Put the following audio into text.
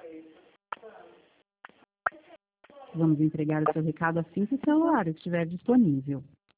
Vamos entregar o seu recado assim que o celular estiver disponível.